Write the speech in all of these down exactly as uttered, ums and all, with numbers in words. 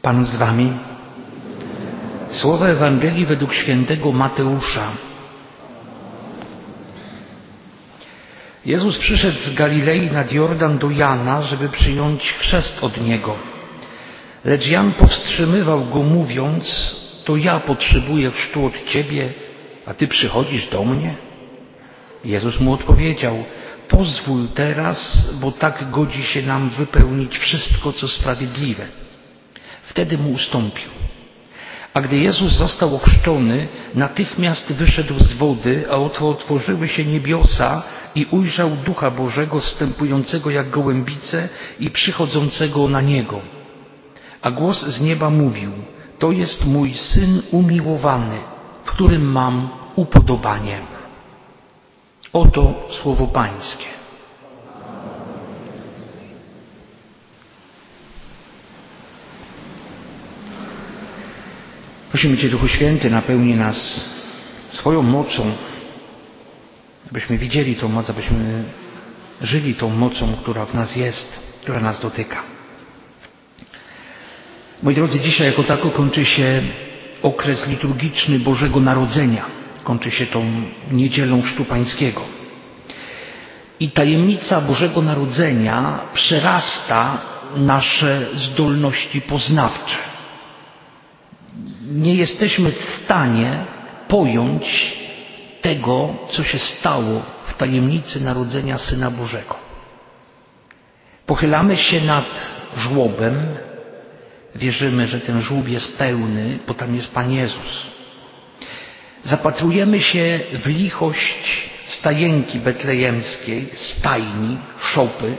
Pan z wami. Słowa Ewangelii według świętego Mateusza. Jezus przyszedł z Galilei nad Jordan do Jana, żeby przyjąć chrzest od Niego. Lecz Jan powstrzymywał go, mówiąc: to ja potrzebuję chrztu od Ciebie, a Ty przychodzisz do mnie? Jezus mu odpowiedział: pozwól teraz, bo tak godzi się nam wypełnić wszystko, co sprawiedliwe. Wtedy mu ustąpił. A gdy Jezus został ochrzczony, natychmiast wyszedł z wody, a oto otworzyły się niebiosa i ujrzał Ducha Bożego zstępującego jak gołębice i przychodzącego na Niego. A głos z nieba mówił: to jest mój Syn umiłowany, w którym mam upodobanie. Oto słowo Pańskie. Prosimy Cię, Duchu Święty, napełnij nas swoją mocą, abyśmy widzieli tą moc, abyśmy żyli tą mocą, która w nas jest, która nas dotyka. Moi drodzy, dzisiaj jako tako kończy się okres liturgiczny Bożego Narodzenia. Kończy się tą niedzielą Chrztu Pańskiego. I tajemnica Bożego Narodzenia przerasta nasze zdolności poznawcze. Nie jesteśmy w stanie pojąć tego, co się stało w tajemnicy narodzenia Syna Bożego. Pochylamy się nad żłobem, wierzymy, że ten żłób jest pełny, bo tam jest Pan Jezus. Zapatrujemy się w lichość stajenki betlejemskiej, stajni, szopy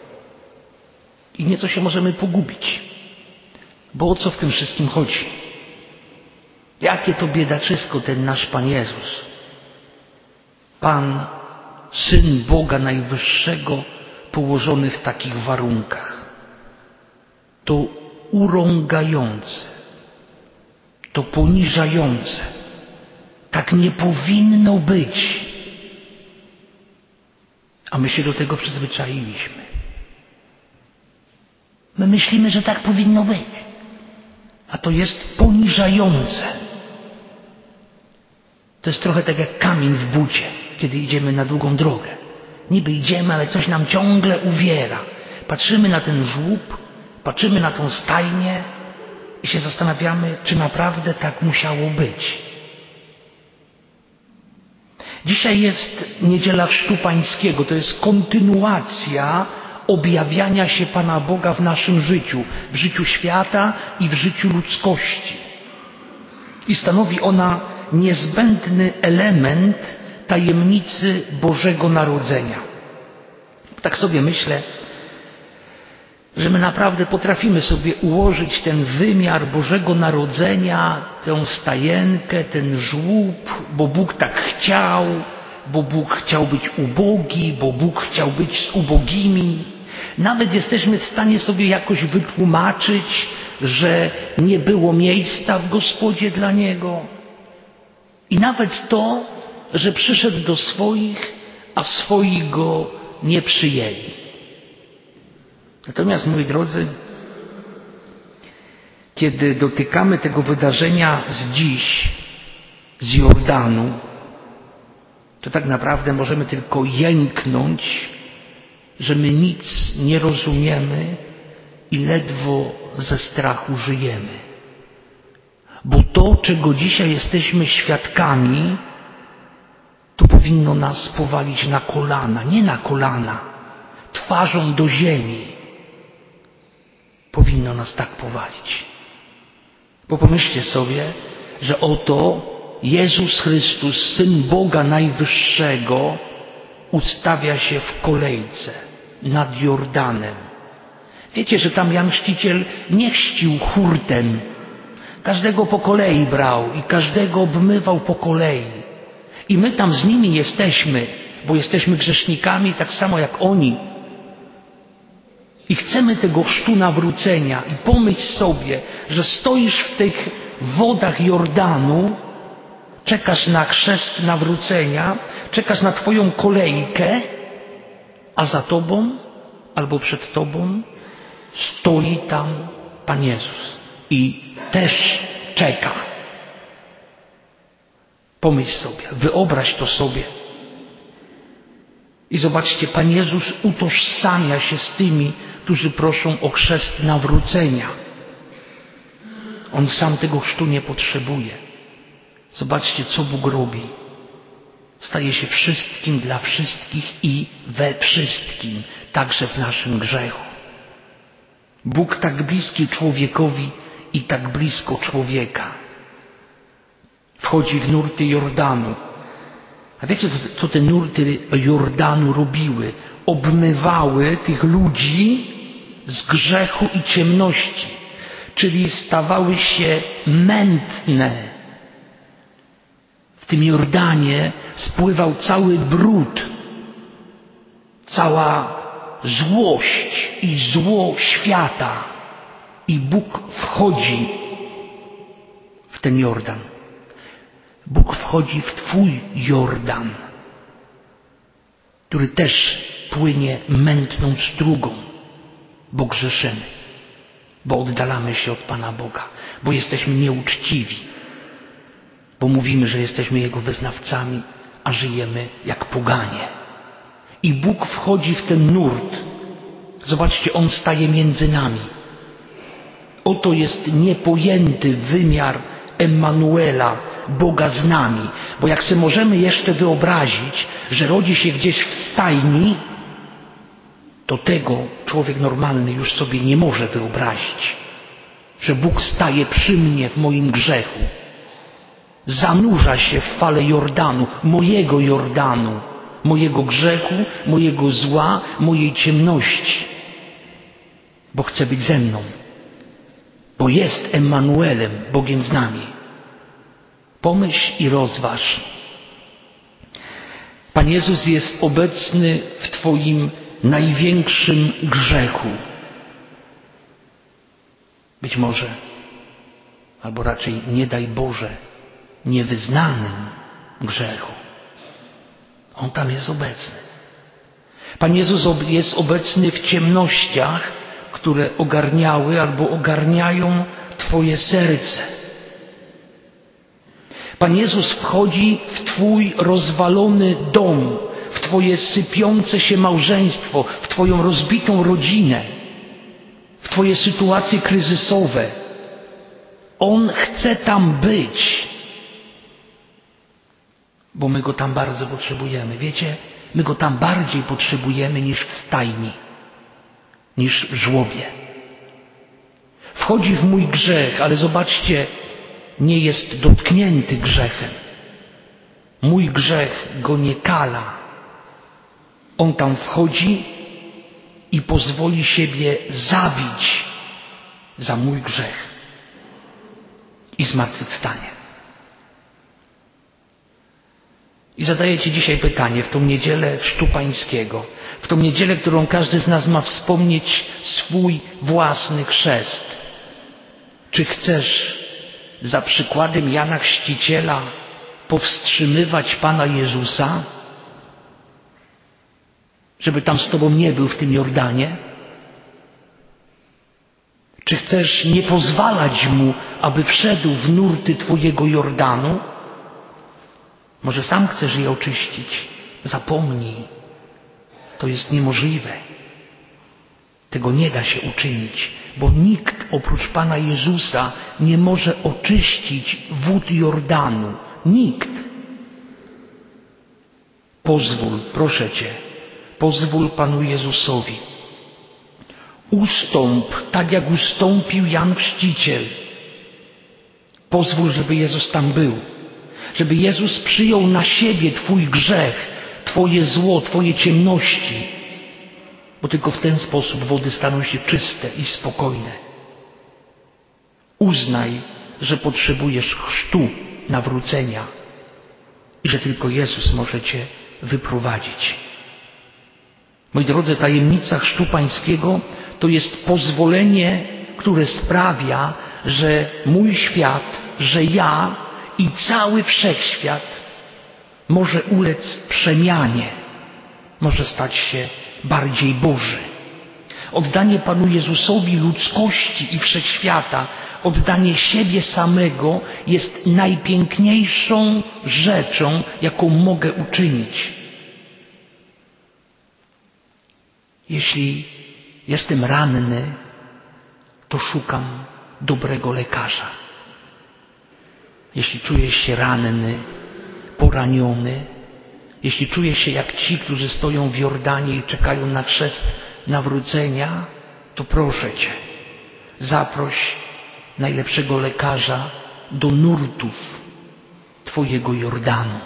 i nieco się możemy pogubić. Bo o co w tym wszystkim chodzi? Jakie to biedaczysko ten nasz Pan Jezus? Pan, Syn Boga Najwyższego, położony w takich warunkach. To urągające, to poniżające. Tak nie powinno być. A my się do tego przyzwyczailiśmy. My myślimy, że tak powinno być. A to jest poniżające. To jest trochę tak jak kamień w bucie, kiedy idziemy na długą drogę. Niby idziemy, ale coś nam ciągle uwiera. Patrzymy na ten żłób, patrzymy na tą stajnię i się zastanawiamy, czy naprawdę tak musiało być. Dzisiaj jest Niedziela Chrztu Pańskiego. To jest kontynuacja objawiania się Pana Boga w naszym życiu, w życiu świata i w życiu ludzkości. I stanowi ona niezbędny element tajemnicy Bożego Narodzenia. Tak sobie myślę, że my naprawdę potrafimy sobie ułożyć ten wymiar Bożego Narodzenia, tę stajenkę, ten żłób, bo Bóg tak chciał, bo Bóg chciał być ubogi, bo Bóg chciał być z ubogimi. Nawet jesteśmy w stanie sobie jakoś wytłumaczyć, że nie było miejsca w gospodzie dla Niego. I nawet to, że przyszedł do swoich, a swoi Go nie przyjęli. Natomiast, moi drodzy, kiedy dotykamy tego wydarzenia z dziś, z Jordanu, to tak naprawdę możemy tylko jęknąć, że my nic nie rozumiemy i ledwo ze strachu żyjemy. Bo to, czego dzisiaj jesteśmy świadkami, to powinno nas powalić na kolana, nie na kolana, twarzą do ziemi. Powinno nas tak powalić. Bo pomyślcie sobie, że oto Jezus Chrystus, Syn Boga Najwyższego, ustawia się w kolejce nad Jordanem. Wiecie, że tam Jan Chrzciciel nie chrzcił hurtem. Każdego po kolei brał i każdego obmywał po kolei. I my tam z nimi jesteśmy, bo jesteśmy grzesznikami tak samo jak oni. I chcemy tego chrztu nawrócenia. I pomyśl sobie, że stoisz w tych wodach Jordanu, czekasz na chrzest nawrócenia, czekasz na Twoją kolejkę, a za Tobą albo przed Tobą stoi tam Pan Jezus. i też czeka. Pomyśl sobie, wyobraź to sobie. I zobaczcie, Pan Jezus utożsamia się z tymi, którzy proszą o chrzest nawrócenia. On sam tego chrztu nie potrzebuje. Zobaczcie, co Bóg robi. Staje się wszystkim dla wszystkich i we wszystkim, także w naszym grzechu. Bóg tak bliski człowiekowi i tak blisko człowieka. Wchodzi w nurty Jordanu. A wiecie, co te nurty Jordanu robiły? Obmywały tych ludzi z grzechu i ciemności, czyli stawały się mętne. W tym Jordanie spływał cały brud, cała złość i zło świata. I Bóg wchodzi w ten Jordan. Bóg wchodzi w Twój Jordan, który też płynie mętną strugą, bo grzeszymy, bo oddalamy się od Pana Boga, bo jesteśmy nieuczciwi, bo mówimy, że jesteśmy Jego wyznawcami, a żyjemy jak poganie. I Bóg wchodzi w ten nurt. Zobaczcie, On staje między nami. Oto jest niepojęty wymiar Emmanuela, Boga z nami. Bo jak sobie możemy jeszcze wyobrazić, że rodzi się gdzieś w stajni, to tego człowiek normalny już sobie nie może wyobrazić. Że Bóg staje przy mnie w moim grzechu. Zanurza się w fale Jordanu, mojego Jordanu, mojego grzechu, mojego zła, mojej ciemności. Bo chce być ze mną. Bo jest Emmanuelem, Bogiem z nami. Pomyśl i rozważ. Pan Jezus jest obecny w Twoim największym grzechu. Być może, albo raczej nie daj Boże, niewyznanym grzechu. On tam jest obecny. Pan Jezus jest obecny w ciemnościach, które ogarniały albo ogarniają Twoje serce. Pan Jezus wchodzi w Twój rozwalony dom, w Twoje sypiące się małżeństwo, w Twoją rozbitą rodzinę, w Twoje sytuacje kryzysowe. On chce tam być, bo my Go tam bardzo potrzebujemy. Wiecie, my Go tam bardziej potrzebujemy niż w stajni, niż w żłobie. Wchodzi w mój grzech, ale zobaczcie, nie jest dotknięty grzechem. Mój grzech Go nie kala. On tam wchodzi i pozwoli siebie zabić za mój grzech i zmartwychwstanie. I zadaję Ci dzisiaj pytanie w tą niedzielę Chrztu Pańskiego, w tą niedzielę, którą każdy z nas ma wspomnieć swój własny chrzest. Czy chcesz za przykładem Jana Chrzciciela powstrzymywać Pana Jezusa, żeby tam z Tobą nie był w tym Jordanie? Czy chcesz nie pozwalać Mu, aby wszedł w nurty Twojego Jordanu? Może sam chcesz je oczyścić? Zapomnij. To jest niemożliwe. Tego nie da się uczynić, bo nikt oprócz Pana Jezusa nie może oczyścić wód Jordanu. Nikt. Pozwól, proszę Cię, pozwól Panu Jezusowi. Ustąp, tak jak ustąpił Jan Chrzciciel. Pozwól, żeby Jezus tam był. Żeby Jezus przyjął na siebie Twój grzech, Twoje zło, Twoje ciemności. Bo tylko w ten sposób wody staną się czyste i spokojne. Uznaj, że potrzebujesz chrztu nawrócenia i że tylko Jezus może Cię wyprowadzić. Moi drodzy, tajemnica Chrztu Pańskiego to jest pozwolenie, które sprawia, że mój świat, że ja i cały wszechświat może ulec przemianie, może stać się bardziej Boży. Oddanie Panu Jezusowi ludzkości i wszechświata oddanie siebie samego jest najpiękniejszą rzeczą, jaką mogę uczynić. Jeśli jestem ranny, to szukam dobrego lekarza. Jeśli czujesz się ranny, poraniony, jeśli czujesz się jak ci, którzy stoją w Jordanie i czekają na chrzest nawrócenia, to proszę Cię, zaproś najlepszego lekarza do nurtów Twojego Jordanu.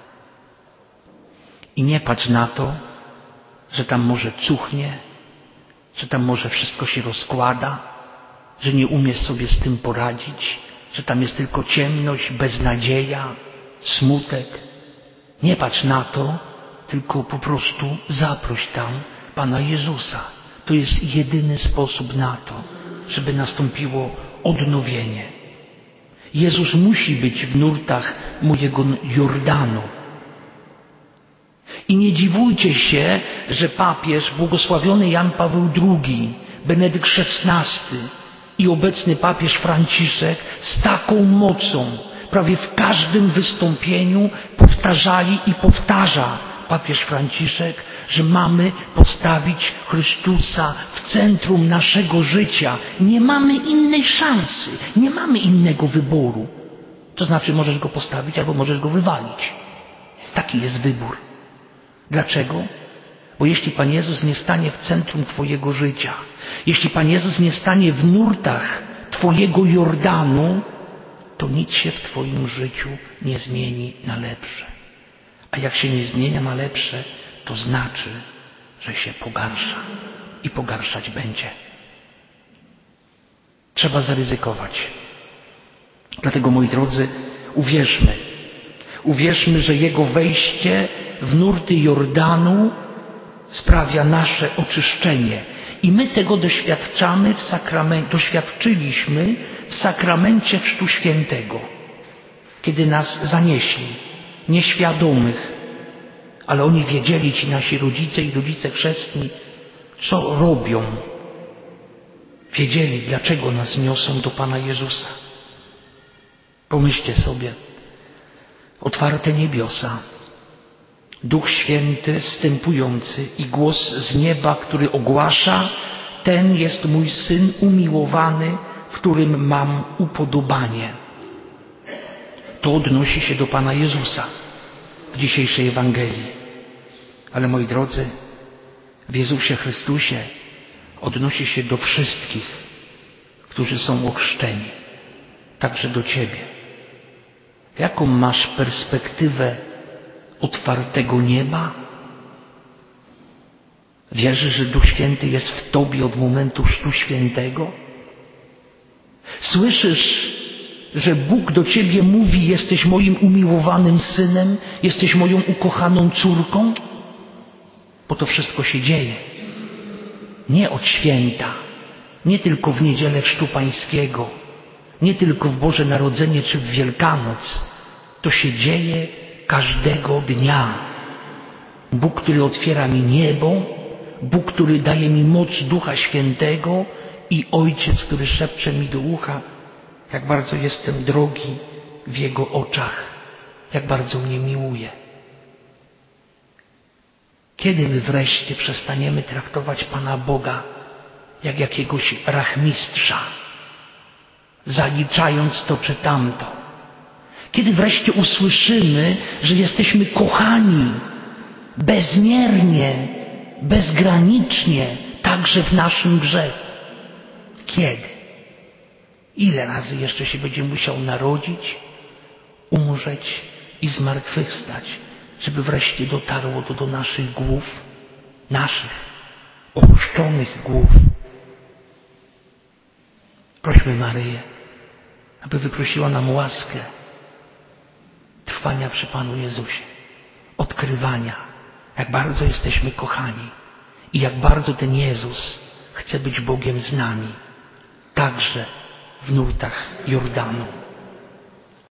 I nie patrz na to, że tam może cuchnie, że tam może wszystko się rozkłada, że nie umiesz sobie z tym poradzić, że tam jest tylko ciemność, beznadzieja, smutek. Nie patrz na to, tylko po prostu zaproś tam Pana Jezusa. To jest jedyny sposób na to, żeby nastąpiło odnowienie. Jezus musi być w nurtach mojego Jordanu. I nie dziwujcie się, że papież, błogosławiony Jan Paweł drugi, Benedykt szesnasty i obecny papież Franciszek z taką mocą prawie w każdym wystąpieniu powtarzali i powtarza papież Franciszek, że mamy postawić Chrystusa w centrum naszego życia. Nie mamy innej szansy, nie mamy innego wyboru. To znaczy możesz Go postawić albo możesz Go wywalić. Taki jest wybór. Dlaczego? Bo jeśli Pan Jezus nie stanie w centrum Twojego życia, jeśli Pan Jezus nie stanie w nurtach Twojego Jordanu, to nic się w Twoim życiu nie zmieni na lepsze. A jak się nie zmienia na lepsze, to znaczy, że się pogarsza i pogarszać będzie. Trzeba zaryzykować. Dlatego, moi drodzy, uwierzmy. Uwierzmy, że Jego wejście w nurty Jordanu sprawia nasze oczyszczenie. I my tego doświadczamy w sakramencie, doświadczyliśmy w sakramencie Chrztu Świętego, kiedy nas zanieśli, nieświadomych, ale oni wiedzieli, ci nasi rodzice i rodzice chrzestni, co robią. Wiedzieli, dlaczego nas niosą do Pana Jezusa. Pomyślcie sobie, otwarte niebiosa, Duch Święty zstępujący i głos z nieba, który ogłasza: ten jest mój Syn umiłowany, w którym mam upodobanie. To odnosi się do Pana Jezusa w dzisiejszej Ewangelii. Ale moi drodzy, w Jezusie Chrystusie odnosi się do wszystkich, którzy są ochrzczeni, także do Ciebie. Jaką masz perspektywę otwartego nieba? Wierzysz, że Duch Święty jest w Tobie od momentu Chrztu Świętego? Słyszysz, że Bóg do Ciebie mówi: jesteś moim umiłowanym Synem, jesteś moją ukochaną córką? Bo to wszystko się dzieje. Nie od święta, nie tylko w niedzielę Chrztu Pańskiego, nie tylko w Boże Narodzenie czy w Wielkanoc. To się dzieje każdego dnia. Bóg, który otwiera mi niebo, Bóg, który daje mi moc Ducha Świętego i Ojciec, który szepcze mi do ucha, jak bardzo jestem drogi w Jego oczach, jak bardzo mnie miłuje. Kiedy my wreszcie przestaniemy traktować Pana Boga jak jakiegoś rachmistrza, zaliczając to czy tamto? Kiedy wreszcie usłyszymy, że jesteśmy kochani bezmiernie, bezgranicznie, także w naszym grzechu? Kiedy? Ile razy jeszcze się będzie musiał narodzić, umrzeć i zmartwychwstać, żeby wreszcie dotarło to do naszych głów, naszych ochrzczonych głów? Prośmy Maryję, aby wyprosiła nam łaskę trwania przy Panu Jezusie, odkrywania, jak bardzo jesteśmy kochani i jak bardzo ten Jezus chce być Bogiem z nami, także w nurtach Jordanu.